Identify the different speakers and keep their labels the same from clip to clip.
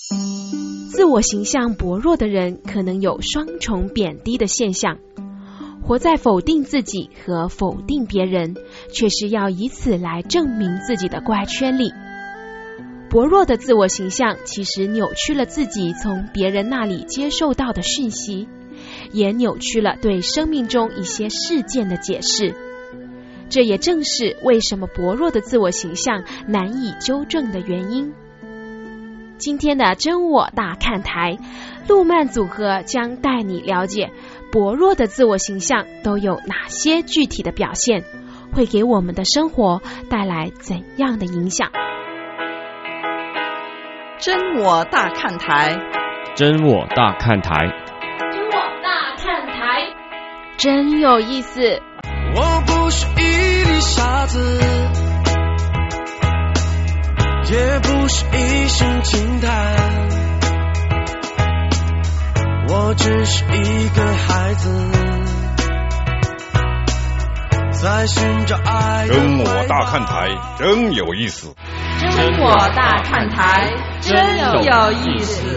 Speaker 1: 自我形象薄弱的人可能有双重贬低的现象，活在否定自己和否定别人，却是要以此来证明自己的怪圈里。薄弱的自我形象其实扭曲了自己从别人那里接受到的讯息，也扭曲了对生命中一些事件的解释。这也正是为什么薄弱的自我形象难以纠正的原因。今天的真我大看台，路漫组合将带你了解薄弱的自我形象都有哪些具体的表现，会给我们的生活带来怎样的影响。
Speaker 2: 真我大看台，
Speaker 3: 真我大看台，
Speaker 1: 真我大看台，真有意思。
Speaker 4: 我不是一粒沙子，也不是一声轻叹，我只是一个孩子，在寻找爱。
Speaker 5: 真我大看台，真有意思。
Speaker 2: 真我大看台，真有意思。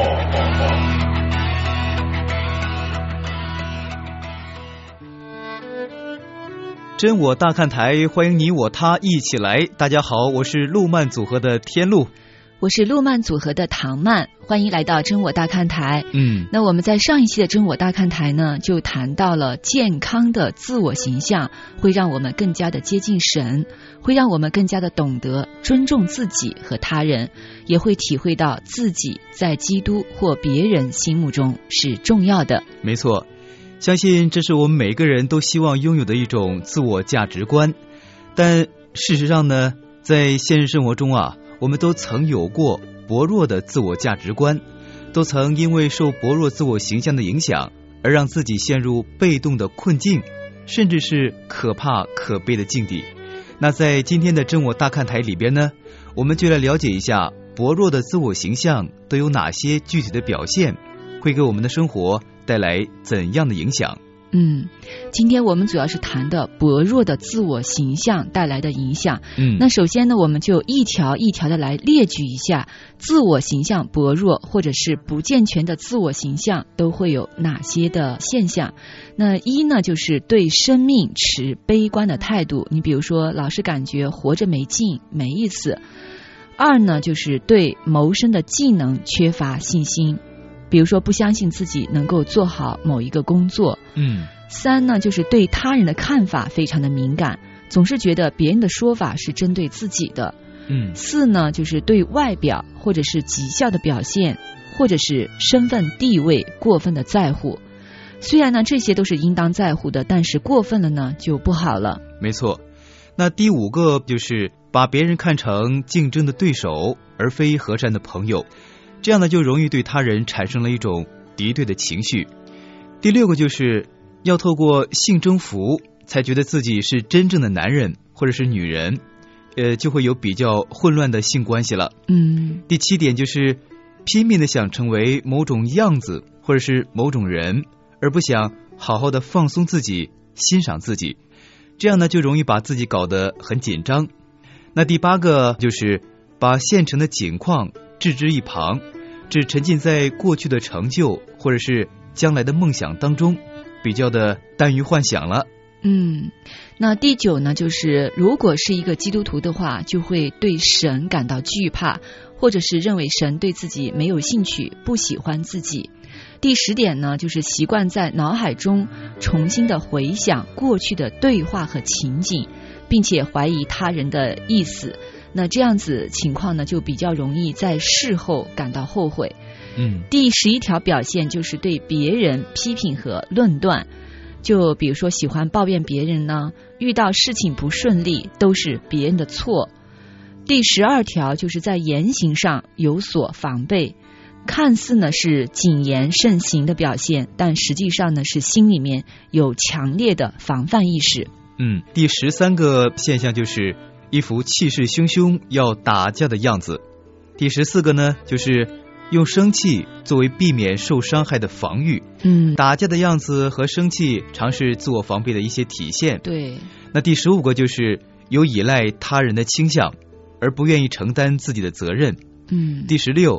Speaker 6: 真我大看台，欢迎你我他一起来。大家好，我是路漫组合的天路，
Speaker 7: 我是路漫组合的唐曼，欢迎来到真我大看台。那我们在上一期的真我大看台呢，就谈到了健康的自我形象会让我们更加的接近神，会让我们更加的懂得尊重自己和他人，也会体会到自己在基督或别人心目中是重要的。
Speaker 6: 没错，相信这是我们每个人都希望拥有的一种自我价值观。但事实上呢，在现实生活中啊，我们都曾有过薄弱的自我价值观，都曾因为受薄弱自我形象的影响而让自己陷入被动的困境，甚至是可怕可悲的境地。那在今天的真我大看台里边呢，我们就来了解一下薄弱的自我形象都有哪些具体的表现，会给我们的生活带来怎样的影响。
Speaker 7: 今天我们主要是谈的薄弱的自我形象带来的影响。那首先呢，我们就一条一条的来列举一下自我形象薄弱或者是不健全的自我形象都会有哪些的现象。那一呢，就是对生命持悲观的态度，你比如说老是感觉活着没劲没意思。二呢，就是对谋生的技能缺乏信心，比如说不相信自己能够做好某一个工作。三呢，就是对他人的看法非常的敏感，总是觉得别人的说法是针对自己的。四呢，就是对外表或者是绩效的表现或者是身份地位过分的在乎。虽然呢这些都是应当在乎的，但是过分了呢就不好了。
Speaker 6: 没错。那第五个就是把别人看成竞争的对手而非和善的朋友，这样呢就容易对他人产生了一种敌对的情绪。第六个就是要透过性征服才觉得自己是真正的男人或者是女人，就会有比较混乱的性关系了。第七点就是拼命的想成为某种样子或者是某种人，而不想好好的放松自己，欣赏自己，这样呢就容易把自己搞得很紧张。那第八个就是把现成的境况置之一旁，只沉浸在过去的成就或者是将来的梦想当中，比较的耽于幻想了。
Speaker 7: 那第九呢，就是如果是一个基督徒的话，就会对神感到惧怕，或者是认为神对自己没有兴趣，不喜欢自己。第10点呢，就是习惯在脑海中重新的回想过去的对话和情景，并且怀疑他人的意思。那这样子情况呢，就比较容易在事后感到后悔。第11条表现就是对别人批评和论断，就比如说喜欢抱怨别人呢，遇到事情不顺利都是别人的错。第12条就是在言行上有所防备，看似呢是谨言慎行的表现，但实际上呢是心里面有强烈的防范意识。
Speaker 6: 第13个现象就是一副气势汹汹要打架的样子。第14个呢，就是用生气作为避免受伤害的防御。打架的样子和生气常是自我防备的一些体现。
Speaker 7: 对。
Speaker 6: 那第15个就是有依赖他人的倾向，而不愿意承担自己的责任。第16，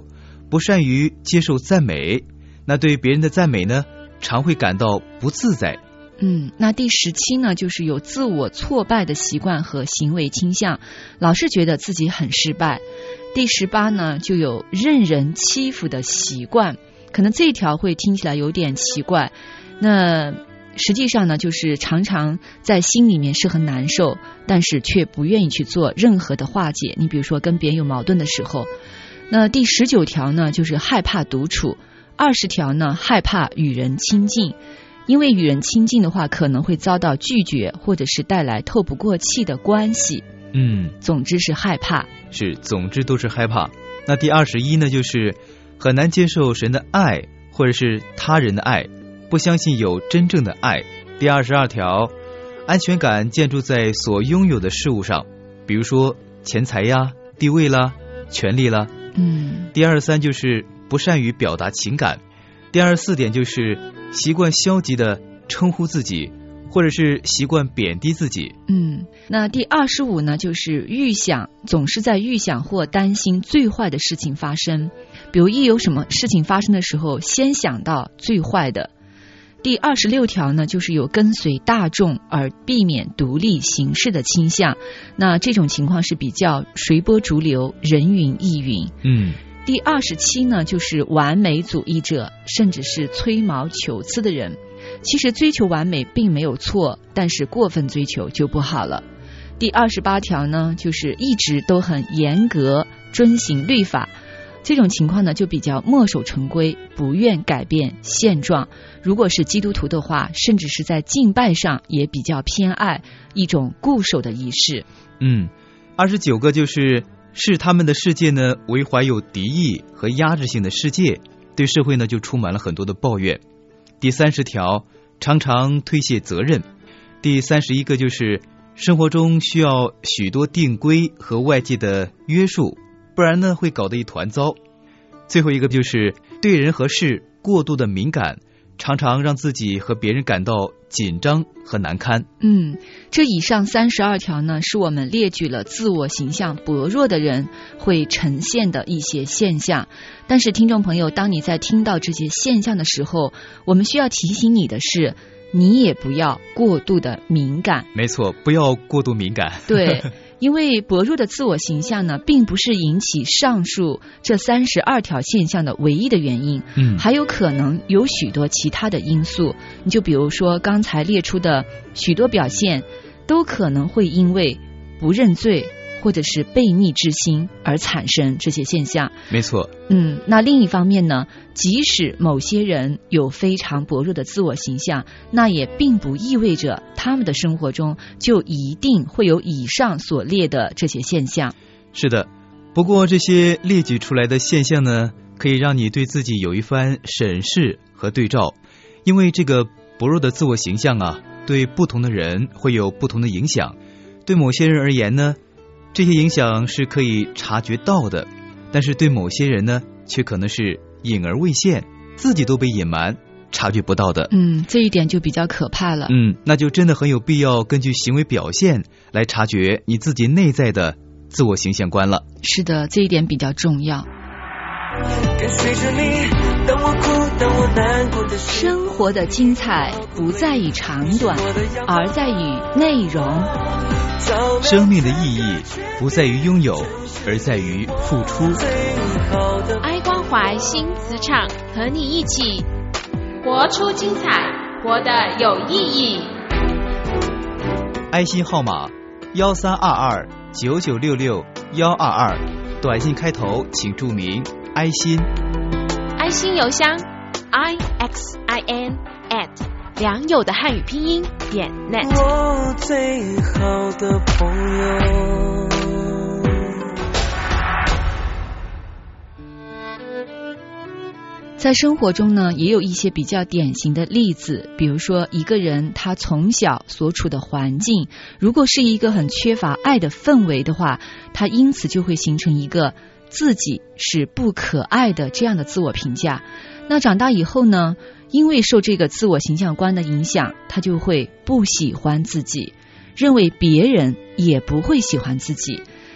Speaker 6: 不善于接受赞美，那对别人的赞美呢，常会感到不自在。
Speaker 7: 那第17呢，就是有自我挫败的习惯和行为倾向，老是觉得自己很失败。第18呢，就有任人欺负的习惯，可能这一条会听起来有点奇怪，那实际上呢，就是常常在心里面是很难受，但是却不愿意去做任何的化解。你比如说跟别人有矛盾的时候。那第19条呢，就是害怕独处。20条呢，害怕与人亲近，因为与人亲近的话可能会遭到拒绝，或者是带来透不过气的关系。总之是害怕。
Speaker 6: 总之都是害怕。那第21呢，就是很难接受神的爱，或者是他人的爱，不相信有真正的爱。第22条，安全感建筑在所拥有的事物上，比如说钱财呀、地位啦、权利啦。第23就是不善于表达情感。第24点就是习惯消极的称呼自己，或者是习惯贬低自己。
Speaker 7: 那第25呢，就是总是在预想或担心最坏的事情发生，比如一有什么事情发生的时候，先想到最坏的。第26条呢，就是有跟随大众而避免独立行事的倾向，那这种情况是比较随波逐流，人云亦云。第27呢，就是完美主义者，甚至是吹毛求疵的人。其实追求完美并没有错，但是过分追求就不好了。第28条呢，就是一直都很严格遵行律法，这种情况呢就比较墨守成规，不愿改变现状。如果是基督徒的话，甚至是在敬拜上也比较偏爱一种固守的仪式。
Speaker 6: 29个就是视他们的世界呢为怀有敌意和压制性的世界，对社会呢就充满了很多的抱怨。第30条，常常推卸责任。第31个就是生活中需要许多定规和外界的约束，不然呢会搞得一团糟。最后一个就是对人和事过度的敏感，常常让自己和别人感到紧张和难堪。
Speaker 7: 这以上32条呢，是我们列举了自我形象薄弱的人会呈现的一些现象。但是听众朋友，当你在听到这些现象的时候，我们需要提醒你的是，你也不要过度的敏感。
Speaker 6: 没错，不要过度敏感。
Speaker 7: 对，因为薄弱的自我形象呢，并不是引起上述这32条现象的唯一的原因，还有可能有许多其他的因素。你就比如说刚才列出的许多表现，都可能会因为不认罪或者是悖逆之心而产生这些现象。
Speaker 6: 没错。
Speaker 7: 那另一方面呢，即使某些人有非常薄弱的自我形象，那也并不意味着他们的生活中就一定会有以上所列的这些现象。
Speaker 6: 是的，不过这些列举出来的现象呢，可以让你对自己有一番审视和对照，因为这个薄弱的自我形象啊，对不同的人会有不同的影响。对某些人而言呢，这些影响是可以察觉到的，但是对某些人呢，却可能是隐而未现，自己都被隐瞒，察觉不到的。
Speaker 7: 这一点就比较可怕了。
Speaker 6: 那就真的很有必要根据行为表现来察觉你自己内在的自我形象观了。
Speaker 7: 是的，这一点比较重要。
Speaker 4: 跟随着你，当我哭，当我难过的时候，
Speaker 7: 生活的精彩不在于长短，而在于内容。
Speaker 6: 生命的意义不在于拥有，而在于付出。
Speaker 1: 爱关怀新磁场，和你一起活出精彩，活得有意义。
Speaker 6: 爱心号码132299662122，短信开头请注明爱心。
Speaker 1: 爱心邮箱 IXIN@ 良友的汉语拼音.net。
Speaker 4: 我最好的朋友。
Speaker 7: 在生活中呢，也有一些比较典型的例子，比如说一个人他从小所处的环境，如果是一个很缺乏爱的氛围的话，他因此就会形成一个自己是不可爱的这样的自我评价。那长大以后呢，因为受这个自我形象观的影响，他就会不喜欢自己，认为别人也不会喜欢自己，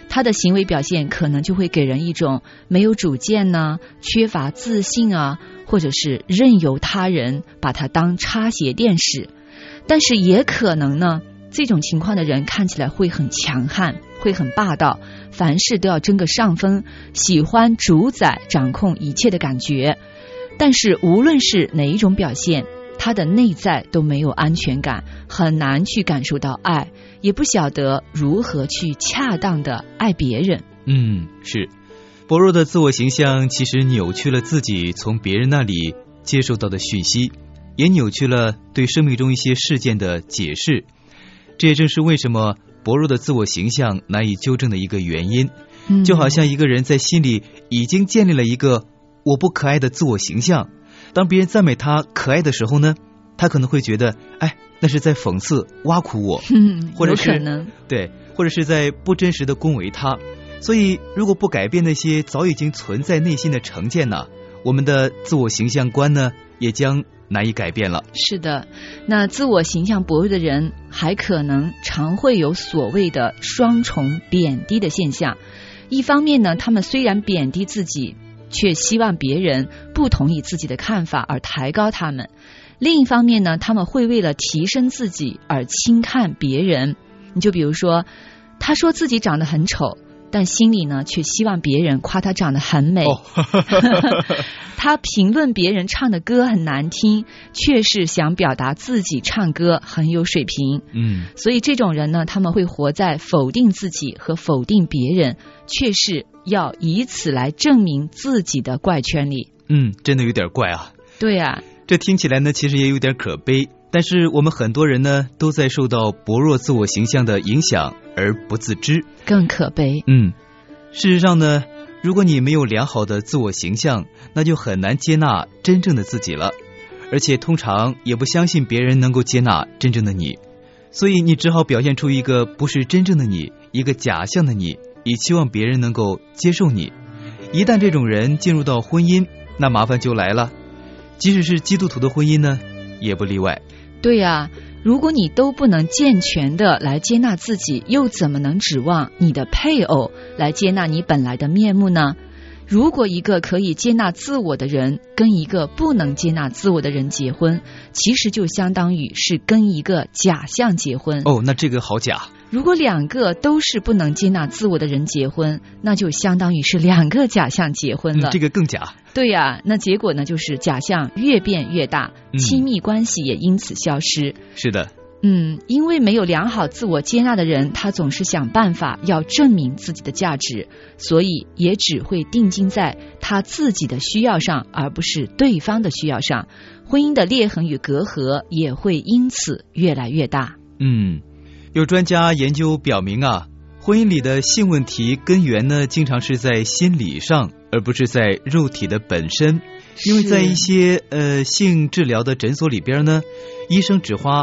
Speaker 7: 他的行为表现可能就会给人一种没有主见呢，缺乏自信啊，或者是任由他人把他当插鞋垫使。但是也可能呢，这种情况的人看起来会很强悍，会很霸道，凡事都要争个上风，喜欢主宰掌控一切的感觉。但是无论是哪一种表现，他的内在都没有安全感，很难去感受到爱，也不晓得如何去恰当的爱别人。
Speaker 6: 是薄弱的自我形象其实扭曲了自己从别人那里接受到的讯息，也扭曲了对生命中一些事件的解释。这也正是为什么薄弱的自我形象难以纠正的一个原因。就好像一个人在心里已经建立了一个我不可爱的自我形象，当别人赞美他可爱的时候呢，他可能会觉得那是在讽刺挖苦我，或者是
Speaker 7: 有可能
Speaker 6: 对，或者是在不真实的恭维他。所以如果不改变那些早已经存在内心的成见呢，我们的自我形象观呢也将难以改变了。
Speaker 7: 是的，那自我形象薄弱的人还可能常会有所谓的双重贬低的现象。一方面呢，他们虽然贬低自己，却希望别人不同意自己的看法而抬高他们。另一方面呢，他们会为了提升自己而轻看别人。你就比如说，他说自己长得很丑，但心里呢却希望别人夸他长得很美。他评论别人唱的歌很难听，却是想表达自己唱歌很有水平。所以这种人呢，他们会活在否定自己和否定别人，却是要以此来证明自己的怪圈里。
Speaker 6: 真的有点怪啊。
Speaker 7: 对啊，
Speaker 6: 这听起来呢其实也有点可悲，但是我们很多人呢都在受到薄弱自我形象的影响而不自知，
Speaker 7: 更可悲。
Speaker 6: 事实上呢，如果你没有良好的自我形象，那就很难接纳真正的自己了，而且通常也不相信别人能够接纳真正的你，所以你只好表现出一个不是真正的你，一个假象的你，以期望别人能够接受你。一旦这种人进入到婚姻，那麻烦就来了，即使是基督徒的婚姻呢也不例外。
Speaker 7: 对啊，如果你都不能健全的来接纳自己，又怎么能指望你的配偶来接纳你本来的面目呢？如果一个可以接纳自我的人跟一个不能接纳自我的人结婚，其实就相当于是跟一个假象结婚。
Speaker 6: 那这个好假。
Speaker 7: 如果两个都是不能接纳自我的人结婚，那就相当于是两个假象结婚了。
Speaker 6: 这个更假。
Speaker 7: 对呀，那结果呢就是假象越变越大，亲密关系也因此消失。
Speaker 6: 是的。
Speaker 7: 因为没有良好自我接纳的人，他总是想办法要证明自己的价值，所以也只会定睛在他自己的需要上，而不是对方的需要上。婚姻的裂痕与隔阂也会因此越来越大。
Speaker 6: 有专家研究表明啊，婚姻里的性问题根源呢，经常是在心理上，而不是在肉体的本身。因为在一些性治疗的诊所里边呢，医生只花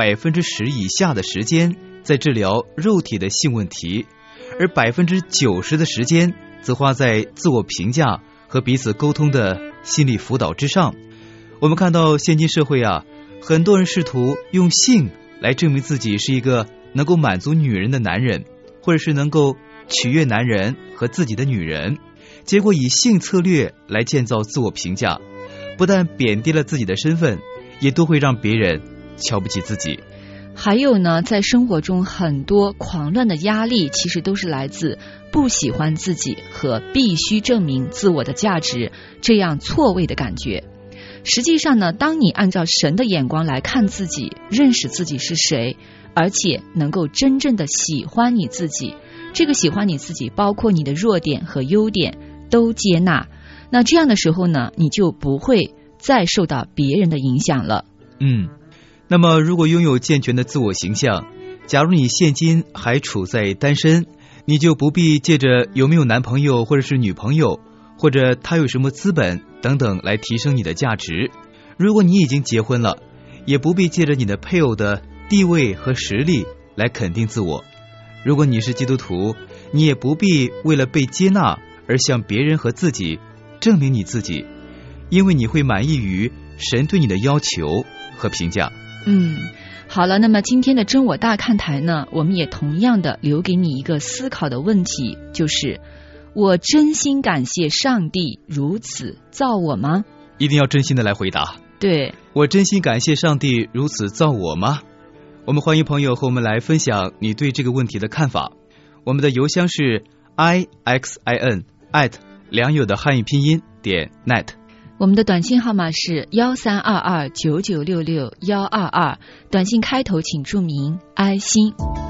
Speaker 6: 10%以下的时间在治疗肉体的性问题，而90%的时间则花在自我评价和彼此沟通的心理辅导之上。我们看到现今社会啊，很多人试图用性来证明自己是一个能够满足女人的男人，或者是能够取悦男人和自己的女人，结果以性策略来建造自我评价，不但贬低了自己的身份，也都会让别人瞧不起自己。
Speaker 7: 还有呢，在生活中很多狂乱的压力其实都是来自不喜欢自己和必须证明自我的价值这样错位的感觉。实际上呢，当你按照神的眼光来看自己，认识自己是谁，而且能够真正的喜欢你自己，这个喜欢你自己包括你的弱点和优点都接纳，那这样的时候呢，你就不会再受到别人的影响了。
Speaker 6: 那么如果拥有健全的自我形象，假如你现今还处在单身，你就不必借着有没有男朋友或者是女朋友，或者他有什么资本等等来提升你的价值。如果你已经结婚了，也不必借着你的配偶的地位和实力来肯定自我。如果你是基督徒，你也不必为了被接纳而向别人和自己证明你自己，因为你会满意于神对你的要求和评价。
Speaker 7: 好了，那么今天的真我大看台呢，我们也同样的留给你一个思考的问题，就是我真心感谢上帝如此造我吗？
Speaker 6: 一定要真心的来回答。
Speaker 7: 对，
Speaker 6: 我真心感谢上帝如此造我吗？我们欢迎朋友和我们来分享你对这个问题的看法。我们的邮箱是 ixin@ 良友的汉语拼音.net。
Speaker 7: 我们的短信号码是132299661222，短信开头请注明爱心。